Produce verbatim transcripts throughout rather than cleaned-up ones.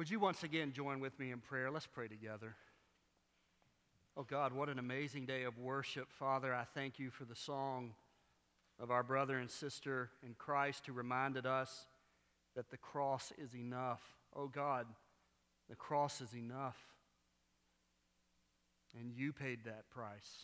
Would you once again join with me in prayer? Let's pray together. Oh God, what an amazing day of worship. Father, I thank you for the song of our brother and sister in Christ who reminded us that the cross is enough. Oh God, the cross is enough. And you paid that price.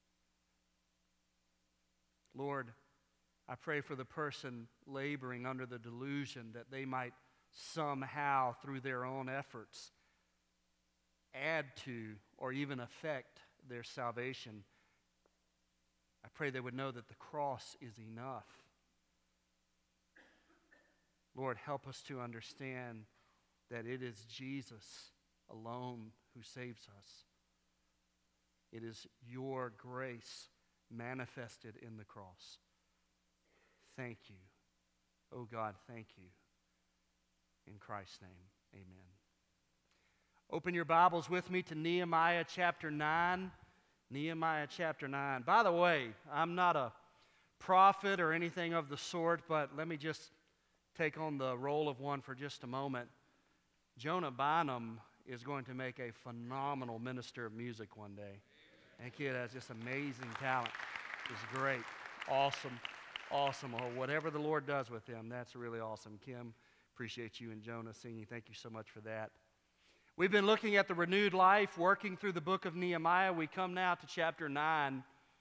Lord, I pray for the person laboring under the delusion that they might somehow, through their own efforts, add to or even affect their salvation. I pray they would know that the cross is enough. Lord, help us to understand that it is Jesus alone who saves us. It is your grace manifested in the cross. Thank you. Oh God, thank you. In Christ's name, amen. Open your Bibles with me to Nehemiah chapter nine. Nehemiah chapter nine. By the way, I'm not a prophet or anything of the sort, but let me just take on the role of one for just a moment. Jonah Bynum is going to make a phenomenal minister of music one day. That kid has just amazing talent. He's great. Awesome. Awesome. Or whatever the Lord does with him, that's really awesome. Kim, appreciate you and Jonah singing. Thank you so much for that. We've been looking at the renewed life, working through the book of Nehemiah. We come now to chapter nine.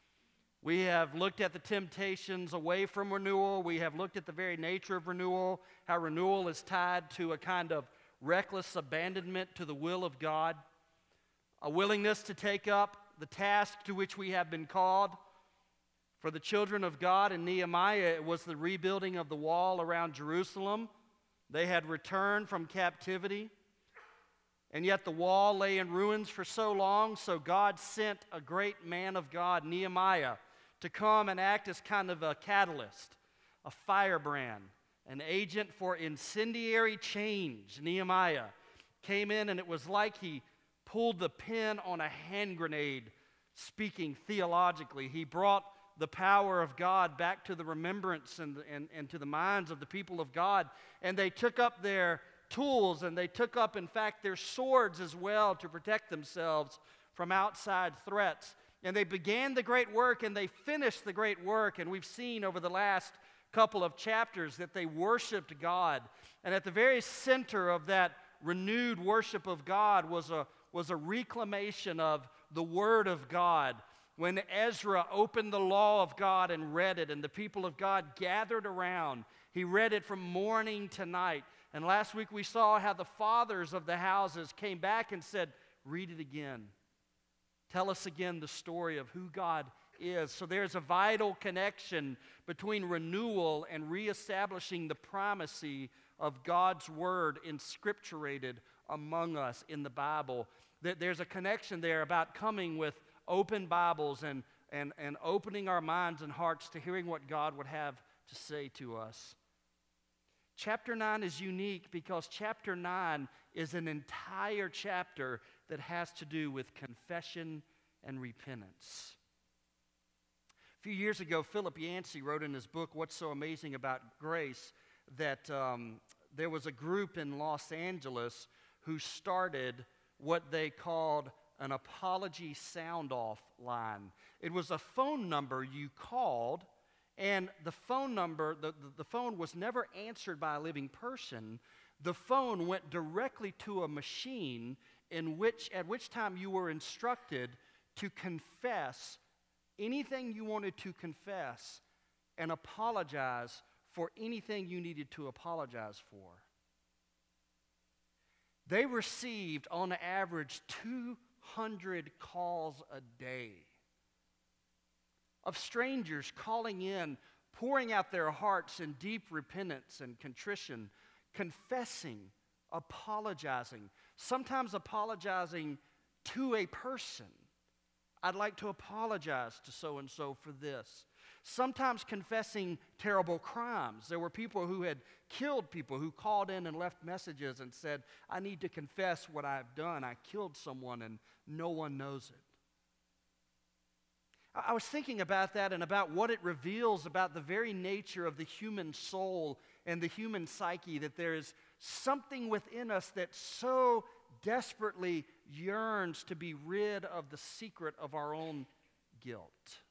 We have looked at the temptations away from renewal. We have looked at the very nature of renewal, how renewal is tied to a kind of reckless abandonment to the will of God, a willingness to take up the task to which we have been called. For the children of God in Nehemiah, it was the rebuilding of the wall around Jerusalem. They had returned from captivity, and yet the wall lay in ruins for so long, so God sent a great man of God, Nehemiah, to come and act as kind of a catalyst, a firebrand, an agent for incendiary change. Nehemiah came in, and it was like he pulled the pin on a hand grenade, speaking theologically. He brought the power of God back to the remembrance and, and, and to the minds of the people of God. And they took up their tools, and they took up, in fact, their swords as well to protect themselves from outside threats. And they began the great work, and they finished the great work. And we've seen over the last couple of chapters that they worshiped God. And at the very center of that renewed worship of God was a, was a reclamation of the Word of God. When Ezra opened the law of God and read it, and the people of God gathered around, he read it from morning to night. And last week we saw how the fathers of the houses came back and said, read it again. Tell us again the story of who God is. So there's a vital connection between renewal and reestablishing the primacy of God's Word inscripturated among us in the Bible. There's a connection there about coming with open Bibles and, and, and opening our minds and hearts to hearing what God would have to say to us. Chapter nine is unique because chapter nine is an entire chapter that has to do with confession and repentance. A few years ago, Philip Yancey wrote in his book, What's So Amazing About Grace, that um, there was a group in Los Angeles who started what they called an apology sound-off line. It was a phone number you called, and the phone number, the, the, the phone was never answered by a living person. The phone went directly to a machine in which, at which time you were instructed to confess anything you wanted to confess and apologize for anything you needed to apologize for. They received, on average, two hundred calls a day of strangers calling in, pouring out their hearts in deep repentance and contrition, confessing, apologizing, sometimes apologizing to a person. I'd like to apologize to so-and-so for this. Sometimes confessing terrible crimes. There were people who had killed people who called in and left messages and said, I need to confess what I've done. I killed someone and no one knows it. I was thinking about that and about what it reveals about the very nature of the human soul and the human psyche, that there is something within us that so desperately yearns to be rid of the secret of our own guilt.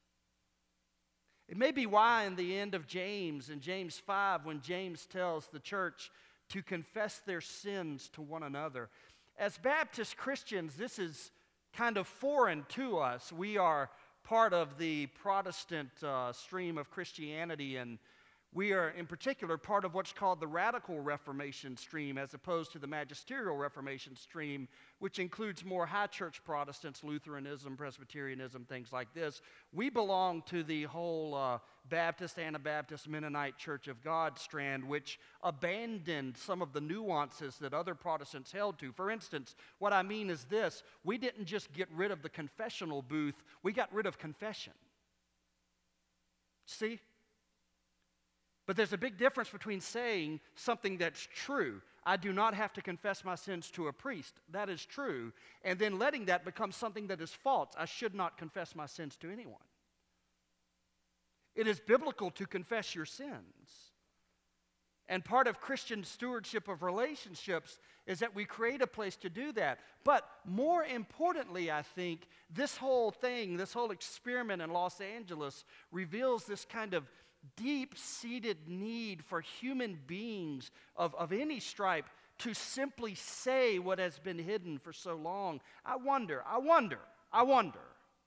It may be why in the end of James, in James five, when James tells the church to confess their sins to one another. As Baptist Christians, this is kind of foreign to us. We are part of the Protestant uh, stream of Christianity, and we are, in particular, part of what's called the Radical Reformation stream as opposed to the Magisterial Reformation stream, which includes more high church Protestants, Lutheranism, Presbyterianism, things like this. We belong to the whole uh, Baptist, Anabaptist, Mennonite Church of God strand, which abandoned some of the nuances that other Protestants held to. For instance, what I mean is this: we didn't just get rid of the confessional booth, we got rid of confession. See? But there's a big difference between saying something that's true. I do not have to confess my sins to a priest. That is true. And then letting that become something that is false. I should not confess my sins to anyone. It is biblical to confess your sins. And part of Christian stewardship of relationships is that we create a place to do that. But more importantly, I think, this whole thing, this whole experiment in Los Angeles reveals this kind of deep-seated need for human beings of, of any stripe to simply say what has been hidden for so long. I wonder, I wonder, I wonder,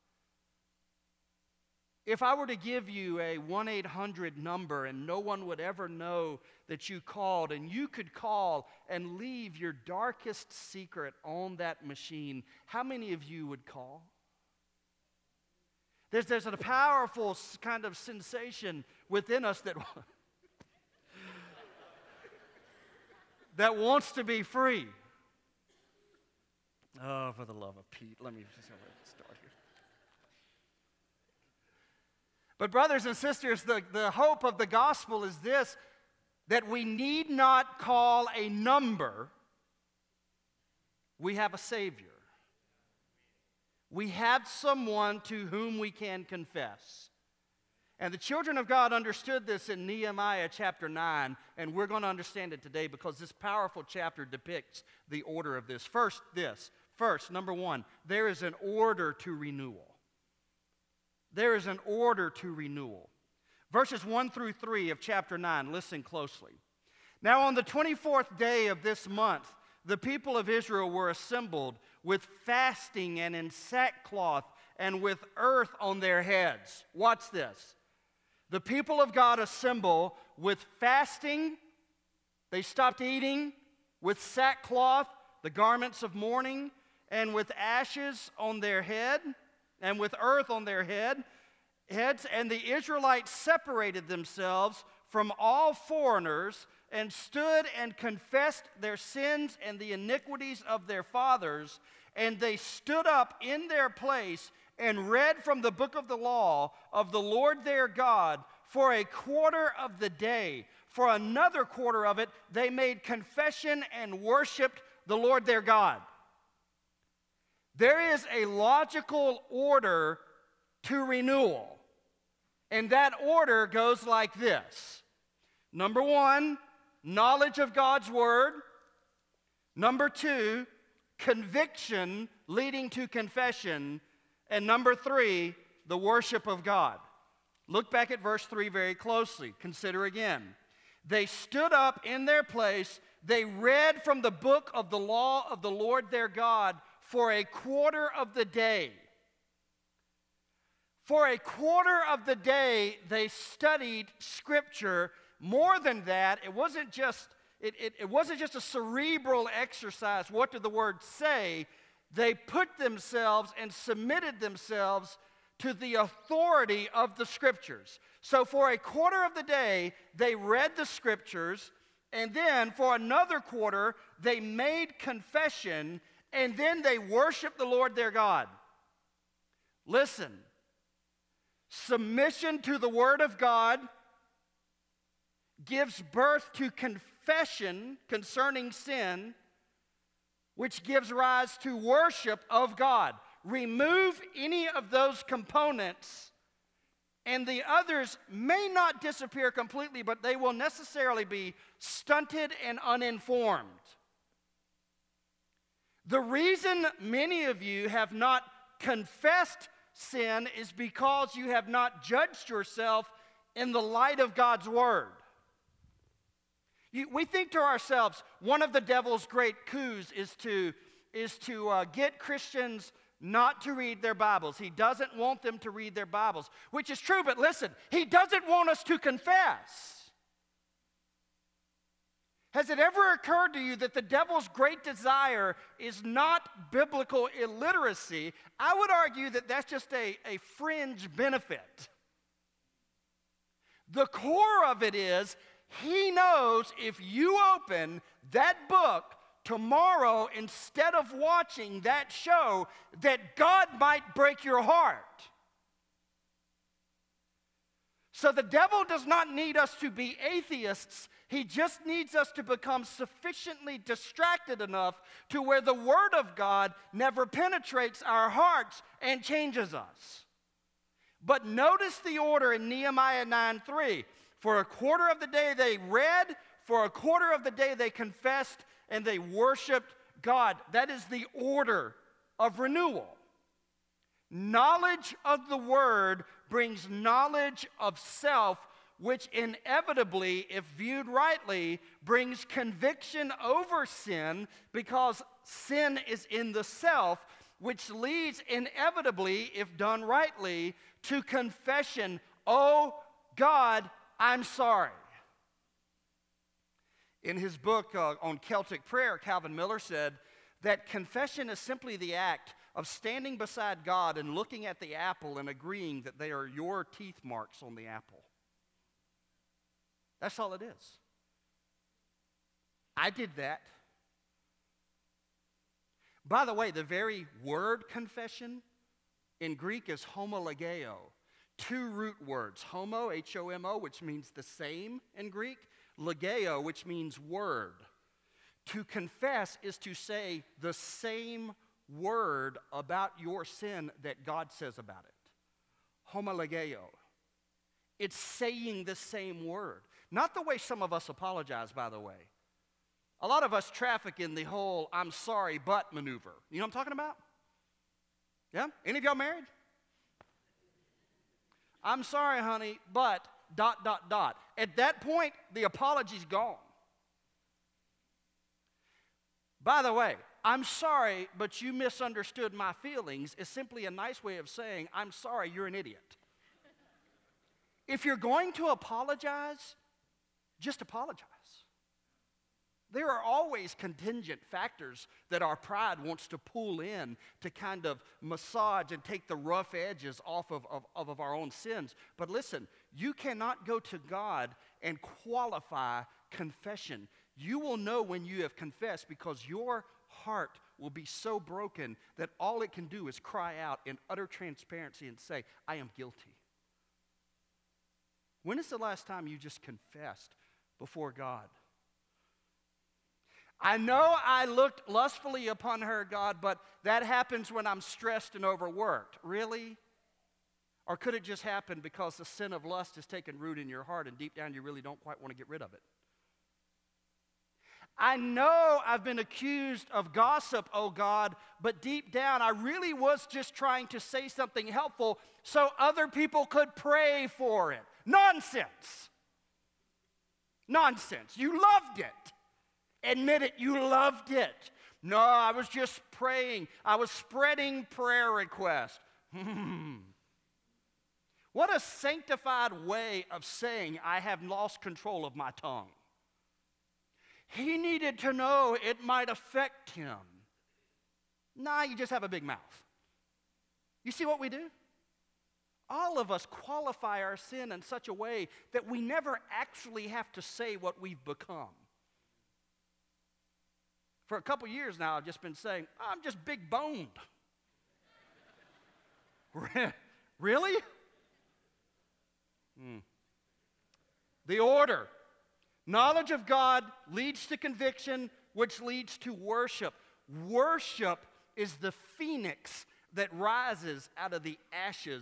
if I were to give you a one eight hundred number and no one would ever know that you called, and you could call and leave your darkest secret on that machine, how many of you would call? There's, there's a powerful kind of sensation within us that, that wants to be free. Oh, for the love of Pete, let me just start here. But brothers and sisters, the, the hope of the gospel is this, that we need not call a number. We have a Savior. We have someone to whom we can confess. And the children of God understood this in Nehemiah chapter nine, and we're going to understand it today because this powerful chapter depicts the order of this. First, this. First, number one, there is an order to renewal. There is an order to renewal. Verses one through three of chapter nine, listen closely. Now on the twenty-fourth day of this month, the people of Israel were assembled with fasting and in sackcloth and with earth on their heads. Watch this. The people of God assemble with fasting. They stopped eating, with sackcloth, the garments of mourning, and with ashes on their head, and with earth on their head, heads. And the Israelites separated themselves from all foreigners and stood and confessed their sins and the iniquities of their fathers. And they stood up in their place and read from the book of the law of the Lord their God for a quarter of the day. For another quarter of it, they made confession and worshiped the Lord their God. There is a logical order to renewal. And that order goes like this. Number one, knowledge of God's word. Number two, conviction leading to confession. And number three, the worship of God. Look back at verse three very closely. Consider again. They stood up in their place. They read from the book of the law of the Lord their God for a quarter of the day. For a quarter of the day, they studied Scripture. More than that, it wasn't just it, it, it wasn't just a cerebral exercise. What did the Word say? They put themselves and submitted themselves to the authority of the Scriptures. So for a quarter of the day, they read the Scriptures, and then for another quarter, they made confession, and then they worshiped the Lord their God. Listen, submission to the Word of God gives birth to confession concerning sin, which gives rise to worship of God. Remove any of those components, And the others may not disappear completely, but they will necessarily be stunted and uninformed. The reason many of you have not confessed sin is because you have not judged yourself in the light of God's Word. You, we think to ourselves, one of the devil's great coups is to, is to uh, get Christians not to read their Bibles. He doesn't want them to read their Bibles, which is true, but listen, he doesn't want us to confess. Has it ever occurred to you that the devil's great desire is not biblical illiteracy? I would argue that that's just a, a fringe benefit. The core of it is he knows if you open that book tomorrow instead of watching that show, that God might break your heart. So the devil does not need us to be atheists. He just needs us to become sufficiently distracted enough to where the Word of God never penetrates our hearts and changes us. But notice the order in Nehemiah nine three. For a quarter of the day they read, for a quarter of the day they confessed, and they worshiped God. That is the order of renewal. Knowledge of the Word brings knowledge of self, which inevitably, if viewed rightly, brings conviction over sin, because sin is in the self, which leads inevitably, if done rightly, to confession. Oh God, I'm sorry. In his book uh, on Celtic prayer, Calvin Miller said that confession is simply the act of standing beside God and looking at the apple and agreeing that they are your teeth marks on the apple. That's all it is. I did that. By the way, the very word confession in Greek is homologeo. Two root words, homo, H O M O, which means the same in Greek, logeo, which means word. To confess is to say the same word about your sin that God says about it. Homologeo. It's saying the same word. Not the way some of us apologize, by the way. A lot of us traffic in the whole I'm sorry but maneuver. You know what I'm talking about? Yeah? Any of y'all married? I'm sorry, honey, but dot, dot, dot. At that point, the apology's gone. By the way, I'm sorry, but you misunderstood my feelings is simply a nice way of saying, I'm sorry, you're an idiot. If you're going to apologize, just apologize. There are always contingent factors that our pride wants to pull in to kind of massage and take the rough edges off of, of, of our own sins. But listen, you cannot go to God and qualify confession. You will know when you have confessed because your heart will be so broken that all it can do is cry out in utter transparency and say, I am guilty. When is the last time you just confessed before God? I know I looked lustfully upon her, God, but that happens when I'm stressed and overworked. Really? Or could it just happen because the sin of lust has taken root in your heart and deep down you really don't quite want to get rid of it? I know I've been accused of gossip, oh God, but deep down I really was just trying to say something helpful so other people could pray for it. Nonsense. Nonsense. You loved it. Admit it, you loved it. No, I was just praying. I was spreading prayer requests. Hmm. What a sanctified way of saying I have lost control of my tongue. He needed to know it might affect him. Nah, you just have a big mouth. You see what we do? All of us qualify our sin in such a way that we never actually have to say what we've become. For a couple years now, I've just been saying, I'm just big boned. Really? Hmm. The order. Knowledge of God leads to conviction, which leads to worship. Worship is the phoenix that rises out of the ashes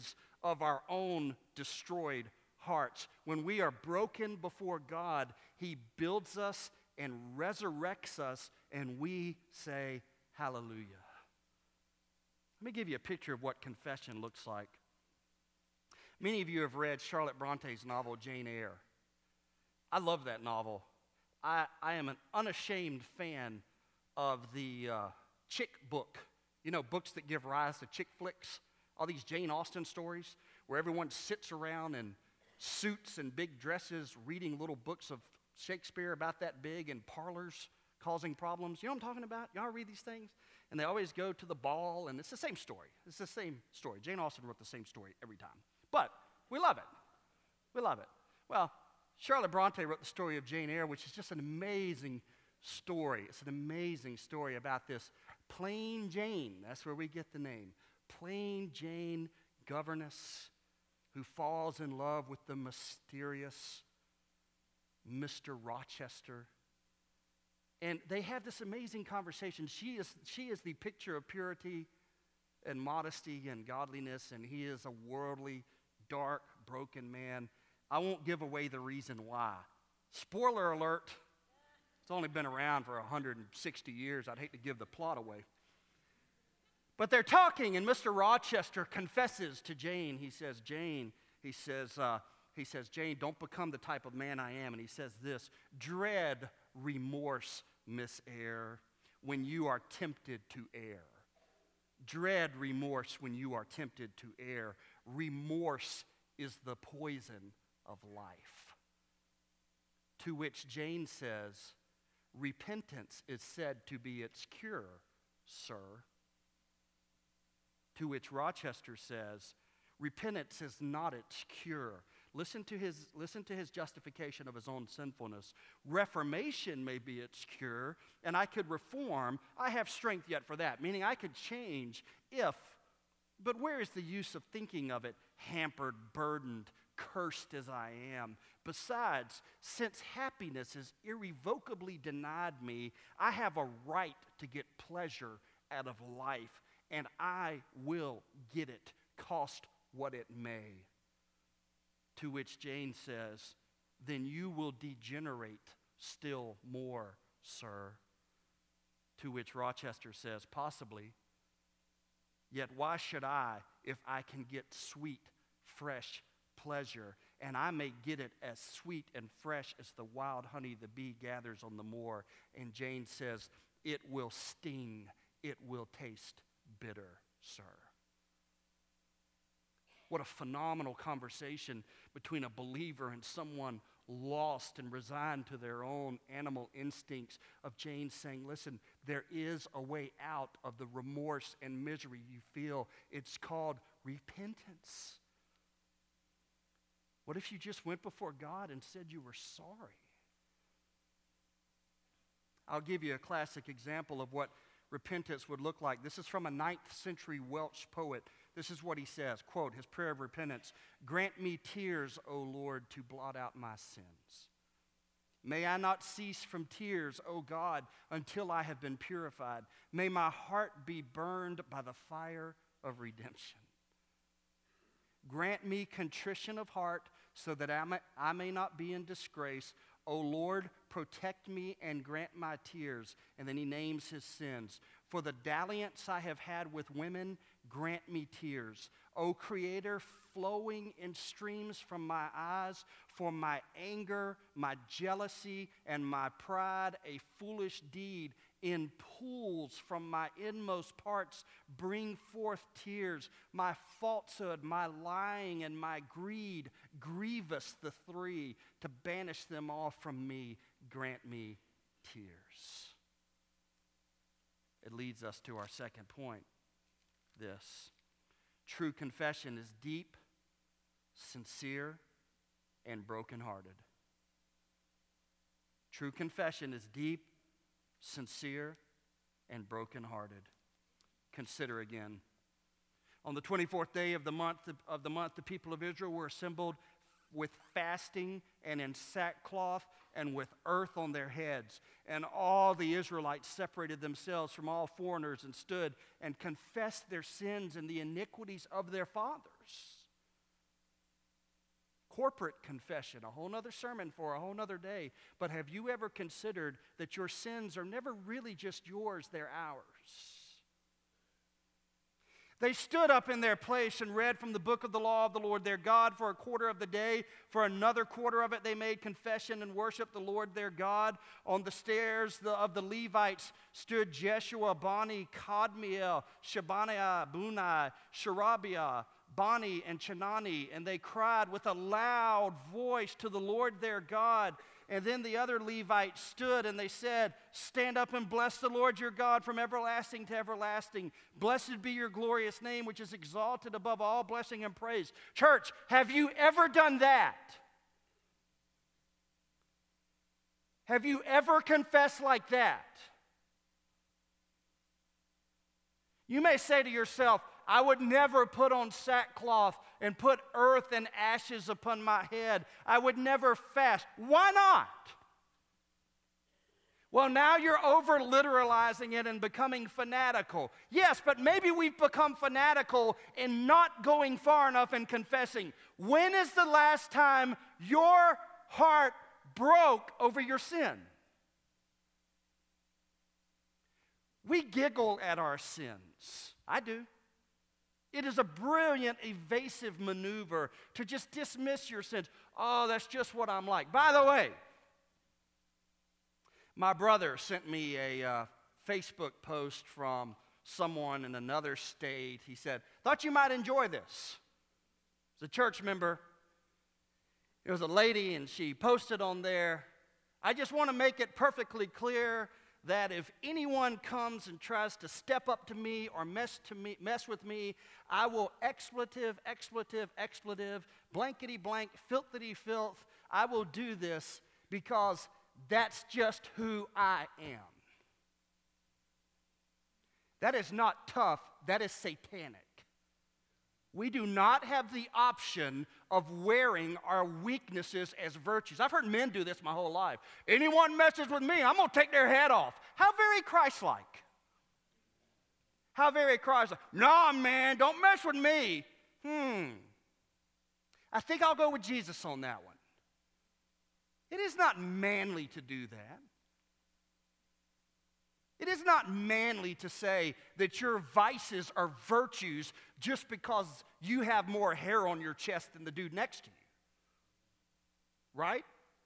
of our own destroyed hearts. When we are broken before God, He builds us and resurrects us, and we say, hallelujah. Let me give you a picture of what confession looks like. Many of you have read Charlotte Bronte's novel, Jane Eyre. I love that novel. I, I am an unashamed fan of the uh, chick book. You know, books that give rise to chick flicks. All these Jane Austen stories where everyone sits around in suits and big dresses reading little books of Shakespeare about that big in parlors causing problems. You know what I'm talking about? Y'all read these things? And they always go to the ball, and it's the same story. It's the same story. Jane Austen wrote the same story every time. But we love it. We love it. Well, Charlotte Bronte wrote the story of Jane Eyre, which is just an amazing story. It's an amazing story about this plain Jane. That's where we get the name. Plain Jane, governess, who falls in love with the mysterious Mister Rochester. And they have this amazing conversation. She is, she is the picture of purity and modesty and godliness, and he is a worldly, dark, broken man. I won't give away the reason why. Spoiler alert, it's only been around for one hundred sixty years. I'd hate to give the plot away. But they're talking, and Mister Rochester confesses to Jane. He says, Jane, he says, uh, he says, Jane, don't become the type of man I am. And he says this, dread remorse, Miss Eyre, when you are tempted to err. Dread remorse when you are tempted to err. Remorse is the poison of life. To which Jane says, repentance is said to be its cure, sir. To which Rochester says, repentance is not its cure. Listen to his, listen to his justification of his own sinfulness. Reformation may be its cure, and I could reform. I have strength yet for that, meaning I could change if, but where is the use of thinking of it, hampered, burdened, cursed as I am? Besides, since happiness is irrevocably denied me, I have a right to get pleasure out of life, and I will get it, cost what it may. To which Jane says, then you will degenerate still more, sir. To which Rochester says, possibly. Yet why should I if I can get sweet, fresh pleasure, and I may get it as sweet and fresh as the wild honey the bee gathers on the moor? And Jane says, it will sting, it will taste bitter, sir. What a phenomenal conversation between a believer and someone lost and resigned to their own animal instincts, of Jane saying, listen, there is a way out of the remorse and misery you feel. It's called repentance. What if you just went before God and said you were sorry? I'll give you a classic example of what repentance would look like. This is from a ninth century Welsh poet. This is what he says, quote, his prayer of repentance. Grant me tears, O Lord, to blot out my sins. May I not cease from tears, O God, until I have been purified. May my heart be burned by the fire of redemption. Grant me contrition of heart so that I may, I may not be in disgrace. O Lord, protect me and grant my tears. And then he names his sins. For the dalliance I have had with women, grant me tears. O Creator, flowing in streams from my eyes, for my anger, my jealousy, and my pride, a foolish deed, in pools from my inmost parts, bring forth tears. My falsehood, my lying, and my greed, grievous the three. To banish them all from me, grant me tears. It leads us to our second point. This true confession is deep, sincere, and brokenhearted. True confession is deep, sincere, and brokenhearted. Consider again. On the twenty-fourth day of the month of the month, the people of Israel were assembled with fasting and in sackcloth and with earth on their heads. And all the Israelites separated themselves from all foreigners and stood and confessed their sins and the iniquities of their fathers. corporate confession, a whole nother sermon for a whole nother day. But have you ever considered that your sins are never really just yours, they're ours? They stood up in their place and read from the book of the law of the Lord their God for a quarter of the day. For another quarter of it they made confession and worshiped the Lord their God. On the stairs of the Levites stood Jeshua, Bani, Kadmiel, Shabaniah, Bunai, Sherebiah, Bani, and Chenani. And they cried with a loud voice to the Lord their God. And then the other Levites stood and they said, stand up and bless the Lord your God from everlasting to everlasting. Blessed be your glorious name, which is exalted above all blessing and praise. Church, have you ever done that? Have you ever confessed like that? You may say to yourself, I would never put on sackcloth and put earth and ashes upon my head. I would never fast. Why not? Well, now you're over-literalizing it and becoming fanatical. Yes, but maybe we've become fanatical in not going far enough in confessing. When is the last time your heart broke over your sin? We giggle at our sins. I do. It is a brilliant, evasive maneuver to just dismiss your sins. Oh, that's just what I'm like. By the way, my brother sent me a uh, Facebook post from someone in another state. He said, thought you might enjoy this. It's a church member. It was a lady, and she posted on there, I just want to make it perfectly clear that if anyone comes and tries to step up to me or mess to me, mess with me, I will expletive, expletive, expletive, blankety blank, filthity filth. I will do this because that's just who I am. That is not tough, that is satanic. We do not have the option of wearing our weaknesses as virtues. I've heard men do this my whole life. Anyone messes with me, I'm going to take their head off. How very Christ-like. How very Christ-like. Nah, man, don't mess with me. Hmm. I think I'll go with Jesus on that one. It is not manly to do that. It is not manly to say that your vices are virtues just because you have more hair on your chest than the dude next to you. Right?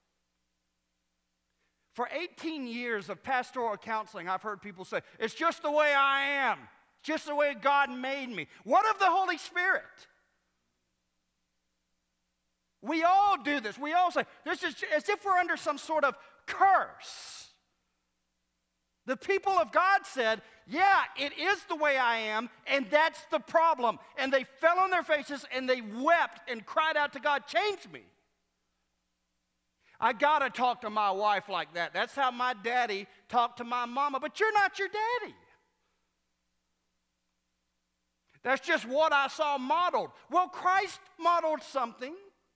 For eighteen years of pastoral counseling, I've heard people say, it's just the way I am. It's just the way God made me. What of the Holy Spirit? We all do this. We all say, this is as if we're under some sort of curse. The people of God said, yeah, it is the way I am, and that's the problem. And they fell on their faces, and they wept and cried out to God, change me. I got to talk to my wife like that. That's how my daddy talked to my mama. But you're not your daddy. That's just what I saw modeled. Well, Christ modeled something.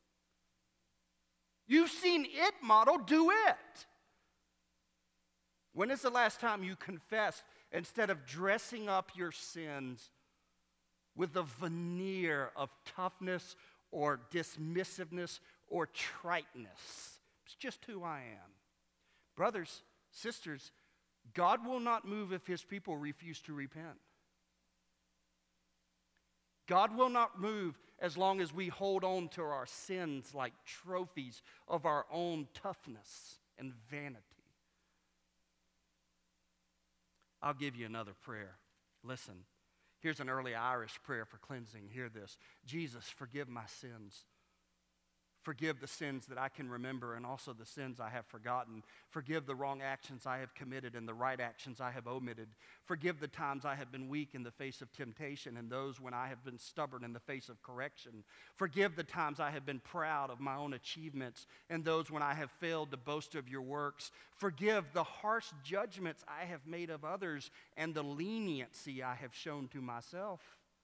You've seen it modeled, do it. When is the last time you confessed instead of dressing up your sins with a veneer of toughness or dismissiveness or triteness? It's just who I am. Brothers, sisters, God will not move if his people refuse to repent. God will not move as long as we hold on to our sins like trophies of our own toughness and vanity. I'll give you another prayer. Listen, here's an early Irish prayer for cleansing. Hear this. Jesus, forgive my sins. Forgive the sins that I can remember and also the sins I have forgotten. Forgive the wrong actions I have committed and the right actions I have omitted. Forgive the times I have been weak in the face of temptation and those when I have been stubborn in the face of correction. Forgive the times I have been proud of my own achievements and those when I have failed to boast of your works. Forgive the harsh judgments I have made of others and the leniency I have shown to myself.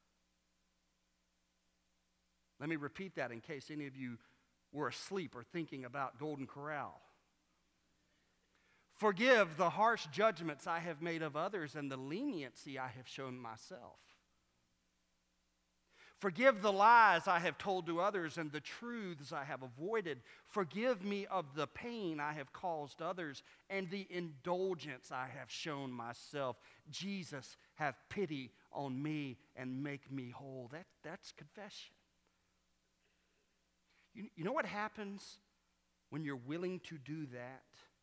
Let me repeat that in case any of you were asleep or thinking about Golden Corral. Forgive the harsh judgments I have made of others and the leniency I have shown myself. Forgive the lies I have told to others and the truths I have avoided. Forgive me of the pain I have caused others and the indulgence I have shown myself. Jesus, have pity on me and make me whole. That, that's confession. You, you know what happens when you're willing to do that?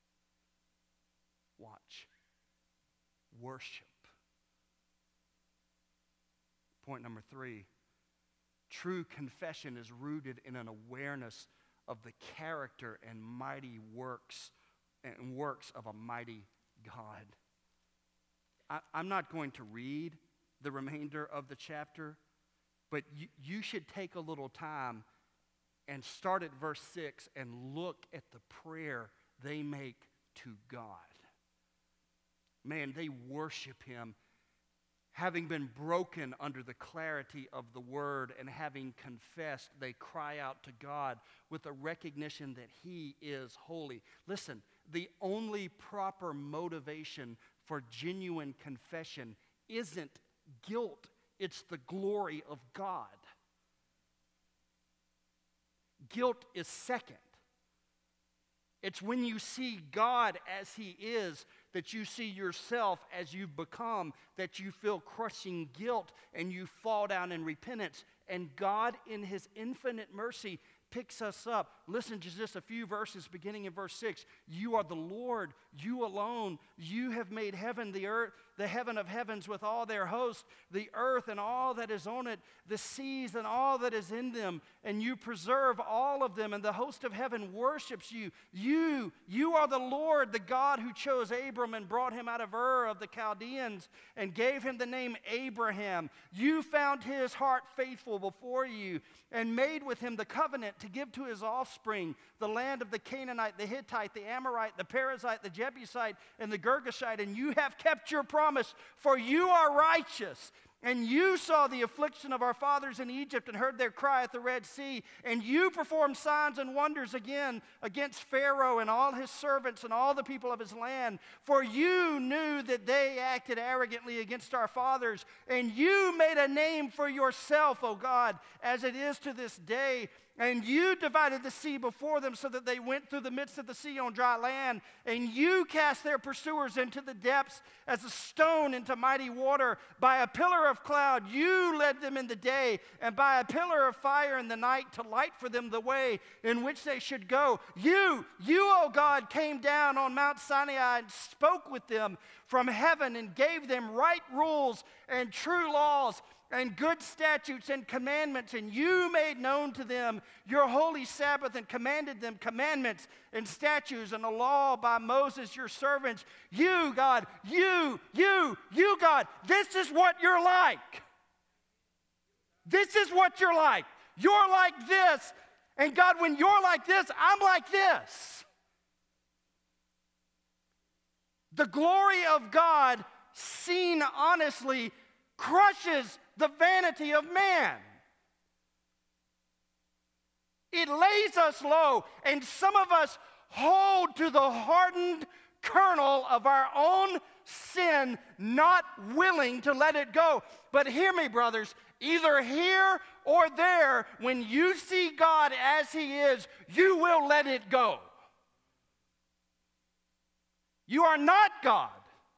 Watch. Worship. Point number three. True confession is rooted in an awareness of the character and mighty works and works of a mighty God. I, I'm not going to read the remainder of the chapter, but you, you should take a little time and start at verse six and look at the prayer they make to God. Man, they worship him, having been broken under the clarity of the word and having confessed, they cry out to God with a recognition that he is holy. Listen, the only proper motivation for genuine confession isn't guilt, it's the glory of God. Guilt is second. It's when you see God as he is, that you see yourself as you've become, that you feel crushing guilt and you fall down in repentance. And God, in his infinite mercy, picks us up. Listen to just a few verses beginning in verse six. You are the Lord, you alone. You have made heaven, the earth, the heaven of heavens with all their host, the earth and all that is on it, the seas and all that is in them, and you preserve all of them, and the host of heaven worships you. You, you are the Lord, the God who chose Abram and brought him out of Ur of the Chaldeans and gave him the name Abraham. You found his heart faithful before you and made with him the covenant to give to his offspring the land of the Canaanite, the Hittite, the Amorite, the Perizzite, the Jebusite, and the Girgashite, and you have kept your promise, for you are righteous. And you saw the affliction of our fathers in Egypt and heard their cry at the Red Sea. And you performed signs and wonders again against Pharaoh and all his servants and all the people of his land. For you knew that they acted arrogantly against our fathers. And you made a name for yourself, O God, as it is to this day. And you divided the sea before them so that they went through the midst of the sea on dry land. And you cast their pursuers into the depths as a stone into mighty water. By a pillar of cloud you led them in the day, and by a pillar of fire in the night to light for them the way in which they should go. You, you, O God, came down on Mount Sinai and spoke with them from heaven and gave them right rules and true laws and good statutes and commandments, and you made known to them your holy Sabbath and commanded them commandments and statutes and a law by Moses your servants. You, God, you, you, you, God, this is what you're like. This is what you're like. You're like this, and God, when you're like this, I'm like this. The glory of God, seen honestly, crushes the vanity of man. It lays us low, and some of us hold to the hardened kernel of our own sin, not willing to let it go. But hear me, brothers, either here or there, when you see God as he is, you will let it go. You are not God.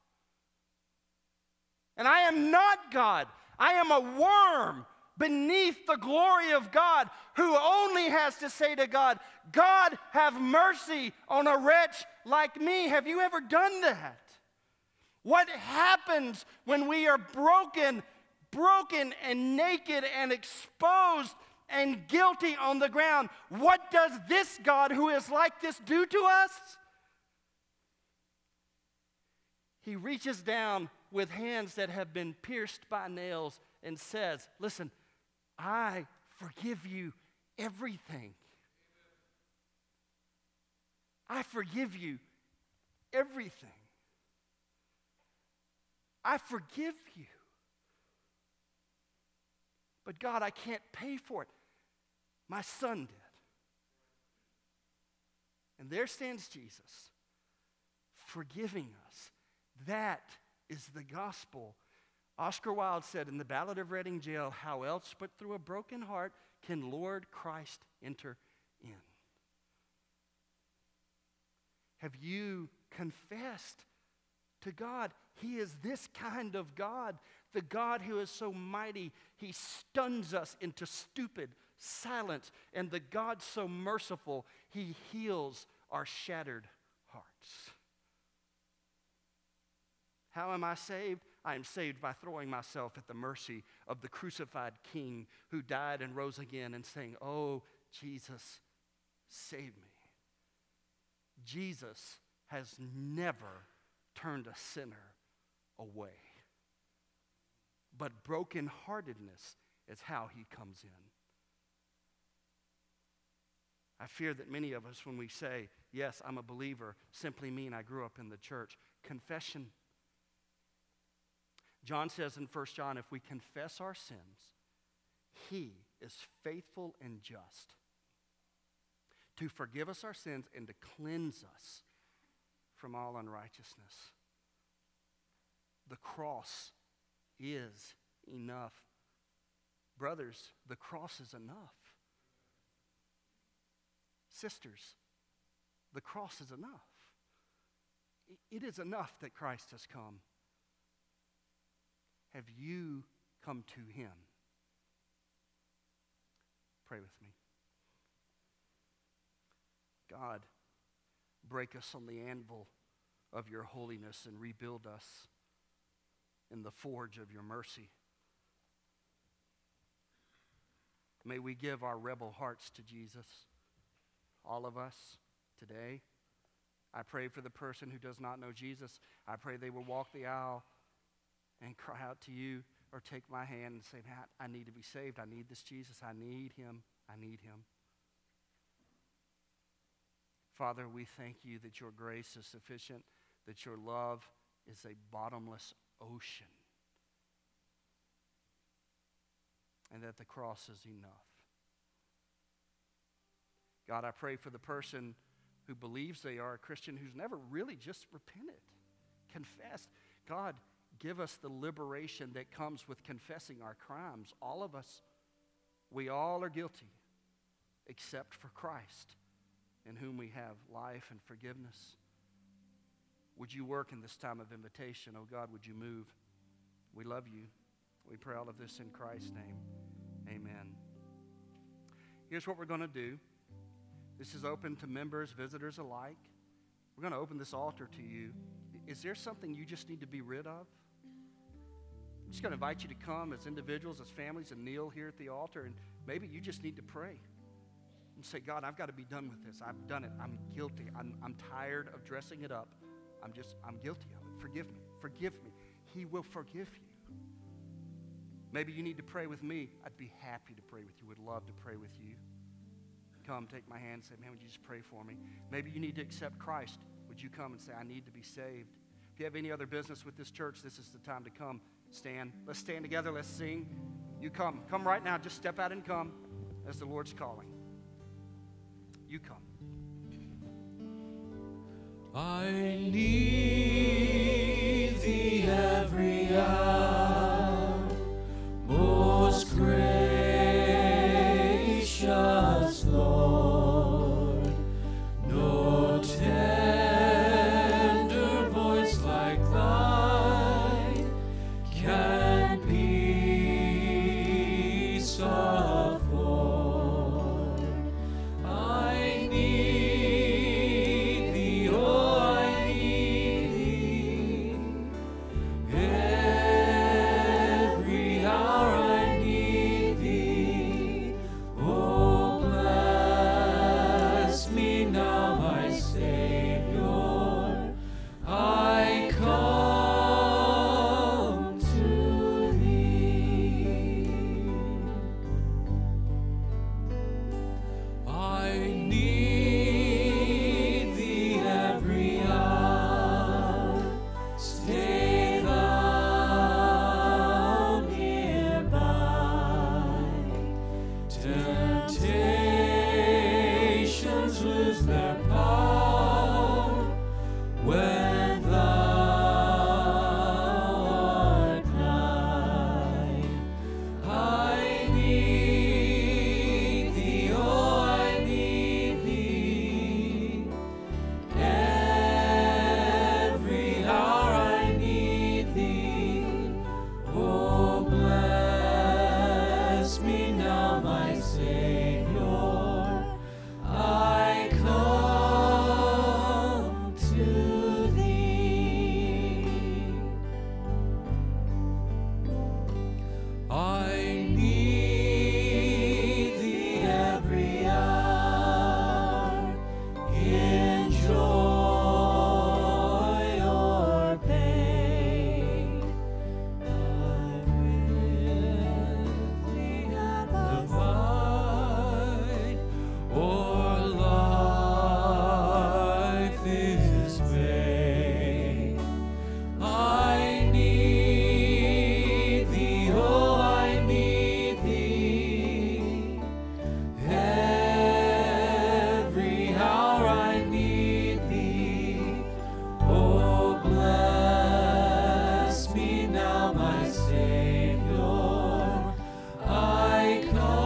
And I am not God. I am a worm beneath the glory of God who only has to say to God, God, have mercy on a wretch like me. Have you ever done that? What happens when we are broken, broken and naked and exposed and guilty on the ground? What does this God who is like this do to us? He reaches down with hands that have been pierced by nails and says, listen, I forgive you everything. I forgive you everything. I forgive you. But God, I can't pay for it. My son did. And there stands Jesus, forgiving us. That is the gospel Oscar Wilde said in The Ballad of Reading Gaol, how else but through a broken heart can Lord Christ enter in? Have you confessed to God? He is this kind of God, the God who is so mighty, he stuns us into stupid silence, and the God so merciful, he heals our shattered hearts. How am I saved? I am saved by throwing myself at the mercy of the crucified King who died and rose again and saying, oh, Jesus, save me. Jesus has never turned a sinner away. But brokenheartedness is how he comes in. I fear that many of us, when we say, yes, I'm a believer, simply mean I grew up in the church. Confession. John says in First John, if we confess our sins, he is faithful and just to forgive us our sins and to cleanse us from all unrighteousness. The cross is enough. Brothers, the cross is enough. Sisters, the cross is enough. It is enough that Christ has come. Have you come to him? Pray with me. God, break us on the anvil of your holiness and rebuild us in the forge of your mercy. May we give our rebel hearts to Jesus, all of us today. I pray for the person who does not know Jesus. I pray they will walk the aisle and cry out to you or take my hand and say, Matt, I need to be saved. I need this Jesus. I need him. I need him. Father, we thank you that your grace is sufficient, that your love is a bottomless ocean, and that the cross is enough. God, I pray for the person who believes they are a Christian who's never really just repented, confessed. God, give us the liberation that comes with confessing our crimes. All of us, we all are guilty, except for Christ, in whom we have life and forgiveness. Would you work in this time of invitation? Oh God, would you move? We love you. We pray all of this in Christ's name. Amen. Here's what we're going to do. This is open to members, visitors alike. We're going to open this altar to you. Is there something you just need to be rid of? I'm just going to invite you to come as individuals, as families, and kneel here at the altar. And maybe you just need to pray and say, God, I've got to be done with this. I've done it. I'm guilty. I'm, I'm tired of dressing it up. I'm just, I'm guilty of it. Forgive me. Forgive me. He will forgive you. Maybe you need to pray with me. I'd be happy to pray with you. Would love to pray with you. Come, take my hand and say, man, would you just pray for me? Maybe you need to accept Christ. Would you come and say, I need to be saved? If you have any other business with this church, this is the time to come. Stand. Let's stand together. Let's sing. You come. Come right now. Just step out and come as the Lord's calling. You come. I need thee every hour, most gracious Lord. No tender voice like thine can be soft, Lord. I need thee, oh, I need thee. Savior, I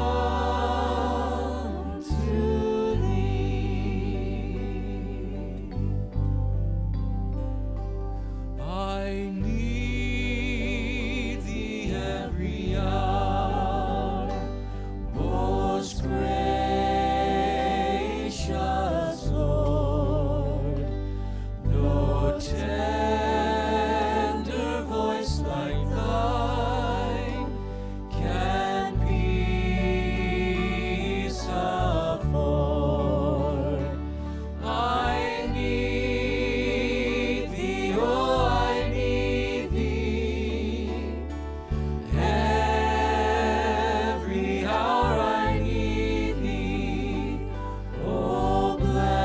come to thee. I need thee every hour, most gracious Lord. No tender voice like thine can peace afford. I need thee, oh, I need thee. Every hour I need thee. Oh,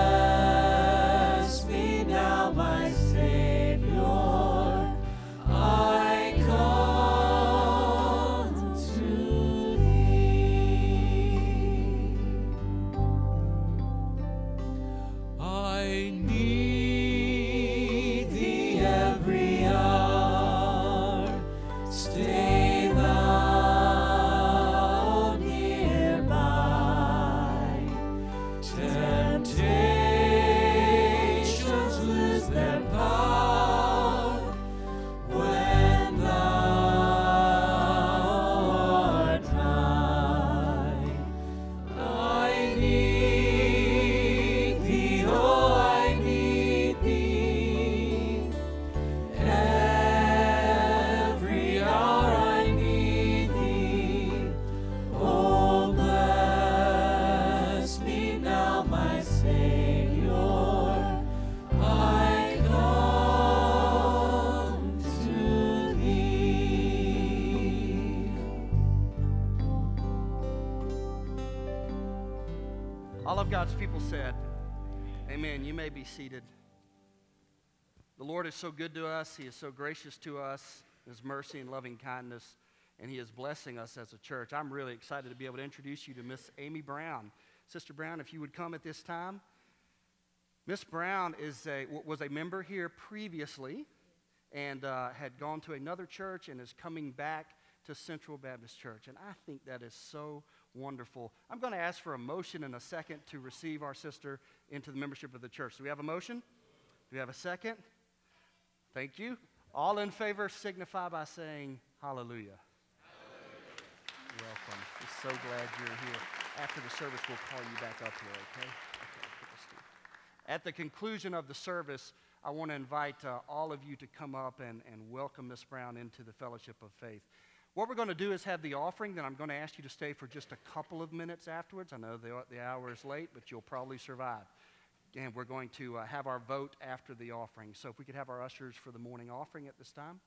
bless me now, my Savior. I come to thee. I need thee every hour. Stay thou nearby. Temptations lose their power when thou art nigh. I need thee, oh, I need thee. Every hour I need thee. Oh, bless me now, my Savior. I come to thee. All of God's people said, amen. You may be seated. The Lord is so good to us. He is so gracious to us, His mercy and loving kindness, and He is blessing us as a church. I'm really excited to be able to introduce you to Miss Amy Brown. Sister Brown, if you would come at this time. Miss Brown is a, was a member here previously and uh, had gone to another church and is coming back to Central Baptist Church. And I think that is so wonderful. I'm going to ask for a motion in a second to receive our sister into the membership of the church. Do we have a motion? Do we have a second? Thank you. All in favor signify by saying hallelujah. Hallelujah. Welcome. We're so glad you're here. After the service, we'll call you back up here, okay? Okay. At the conclusion of the service, I want to invite uh, all of you to come up and, and welcome Miss Brown into the fellowship of faith. What we're going to do is have the offering, then I'm going to ask you to stay for just a couple of minutes afterwards. I know the, the hour is late, but you'll probably survive. And we're going to uh, have our vote after the offering. So if we could have our ushers for the morning offering at this time.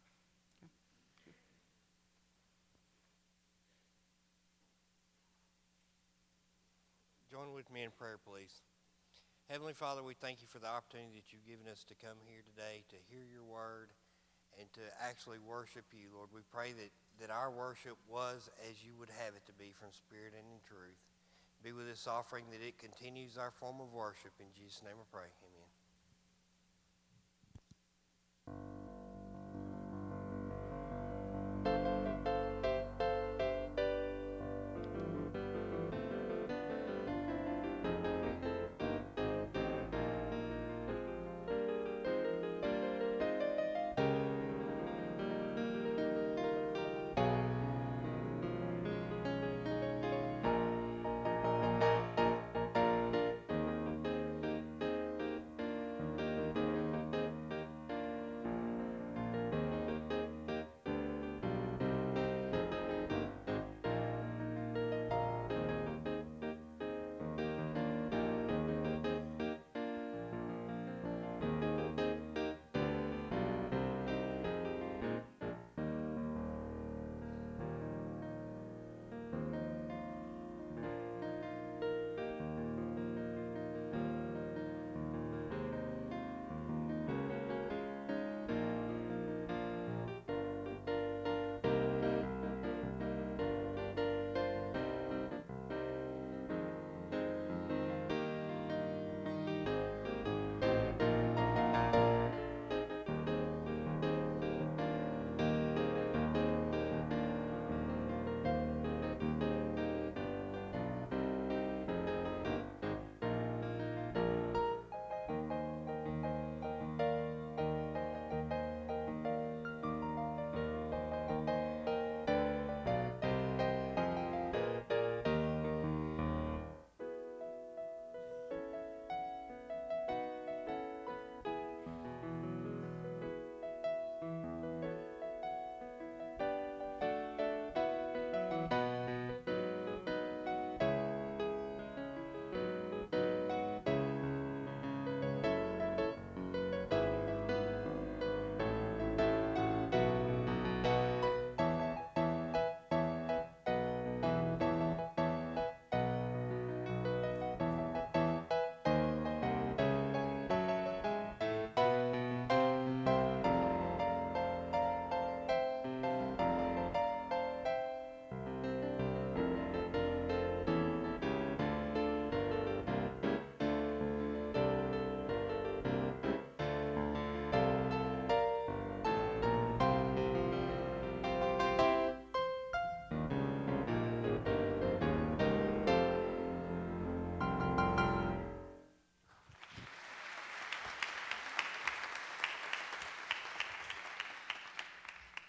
Join with me in prayer, please. Heavenly Father, we thank you for the opportunity that you've given us to come here today to hear your word and to actually worship you, Lord. We pray that, that our worship was as you would have it to be, from spirit and in truth. Be with this offering, that it continues our form of worship. In Jesus' name I pray. Amen.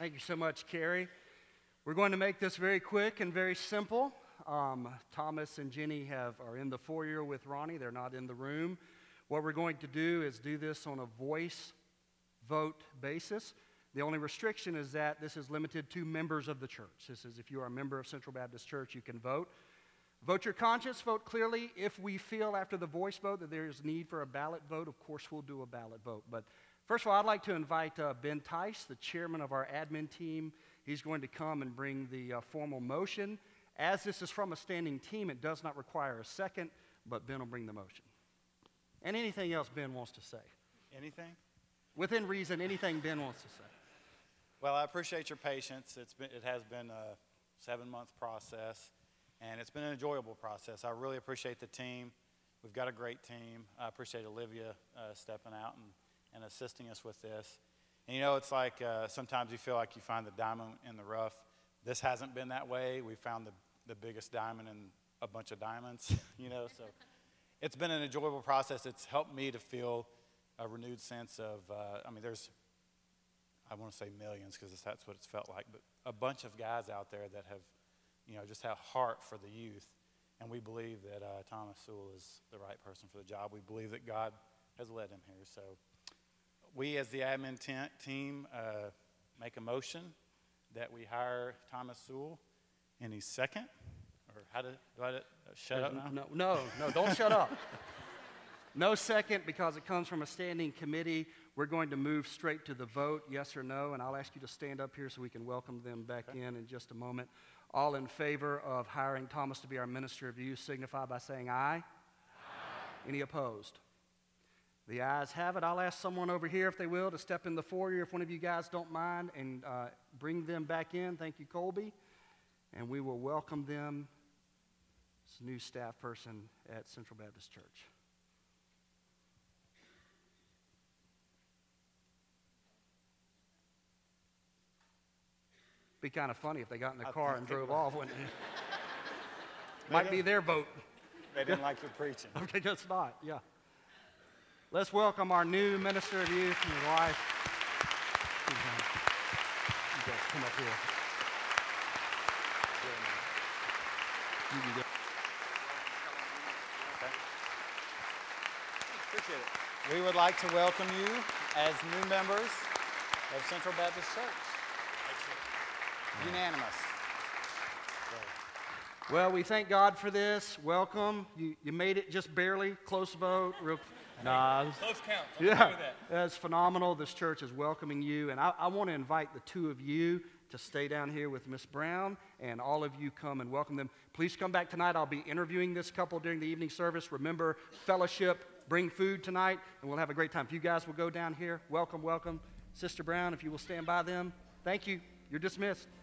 Thank you so much, Carrie. We're going to make this very quick and very simple. Um, Thomas and Jenny have are in the foyer with Ronnie. They're not in the room. What we're going to do is do this on a voice vote basis. The only restriction is that this is limited to members of the church. This is if you are a member of Central Baptist Church, you can vote. Vote your conscience, vote clearly. If we feel after the voice vote that there is need for a ballot vote, of course we'll do a ballot vote. But first of all, I'd like to invite uh, Ben Tice, the chairman of our admin team. He's going to come and bring the uh, formal motion. As this is from a standing team, it does not require a second, but Ben will bring the motion. And anything else Ben wants to say. Anything? Within reason, anything Ben wants to say. Well, I appreciate your patience. It's been, it has been a seven-month process, and it's been an enjoyable process. I really appreciate the team. We've got a great team. I appreciate Olivia uh, stepping out and, and assisting us with this. And, you know, it's like uh, sometimes you feel like you find the diamond in the rough. This hasn't been that way. We found the, the biggest diamond in a bunch of diamonds, you know. So it's been an enjoyable process. It's helped me to feel a renewed sense of, uh, I mean, there's, I want to say millions because that's what it's felt like, but a bunch of guys out there that have, you know, just have heart for the youth. And we believe that uh, Thomas Sewell is the right person for the job. We believe that God has led him here. So we as the admin te- team uh, make a motion that we hire Thomas Sewell. Any second? Or how to, do I uh, shut up now? No, no, no, don't shut up. No second because it comes from a standing committee. We're going to move straight to the vote, yes or no, and I'll ask you to stand up here so we can welcome them back okay. in in just a moment. All in favor of hiring Thomas to be our minister of youth signify by saying aye. Aye. Any opposed? The ayes have it. I'll ask someone over here, if they will, to step in the foyer, if one of you guys don't mind, and uh, bring them back in. Thank you, Colby. And we will welcome them as a new staff person at Central Baptist Church. Be kind of funny if they got in the car and drove off, wouldn't it? Might be their vote. They didn't like your preaching. Okay, that's not, yeah. Let's welcome our new minister of youth and his wife. You guys come up here. You can go. Okay. Appreciate it. We would like to welcome you as new members of Central Baptist Church. Unanimous. Well, we thank God for this. Welcome. You you made it just barely. Close vote. Real, nah. Close count. I'm Yeah, okay with that. that's phenomenal. This church is welcoming you. And I, I want to invite the two of you to stay down here with Miss Brown. And all of you come and welcome them. Please come back tonight. I'll be interviewing this couple during the evening service. Remember, fellowship. Bring food tonight. And we'll have a great time. If you guys will go down here, welcome, welcome. Sister Brown, if you will stand by them. Thank you. You're dismissed.